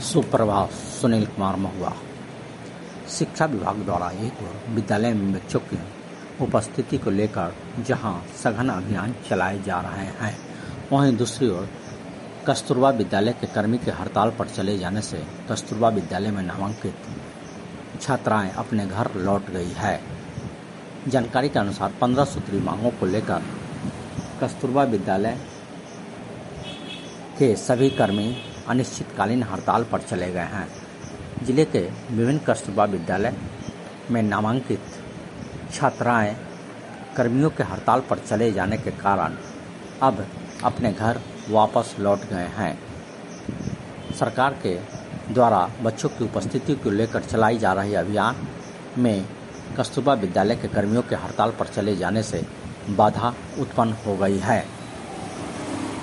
सुप्रभात। सुनील कुमार महुआ। शिक्षा विभाग द्वारा एक ओर विद्यालय में बच्चों की उपस्थिति को लेकर जहां सघन अभियान चलाए जा रहे हैं, वहीं दूसरी ओर कस्तूरबा विद्यालय के कर्मी के हड़ताल पर चले जाने से कस्तूरबा विद्यालय में नामांकित छात्राएं अपने घर लौट गई है। जानकारी के अनुसार 15 सूत्री मांगों को लेकर कस्तूरबा विद्यालय के सभी कर्मी अनिश्चितकालीन हड़ताल पर चले गए हैं। जिले के विभिन्न कस्तूरबा विद्यालय में नामांकित छात्राएं कर्मियों के हड़ताल पर चले जाने के कारण अब अपने घर वापस लौट गए हैं। सरकार के द्वारा बच्चों की उपस्थिति को लेकर चलाई जा रही अभियान में कस्तूरबा विद्यालय के कर्मियों के हड़ताल पर चले जाने से बाधा उत्पन्न हो गई है।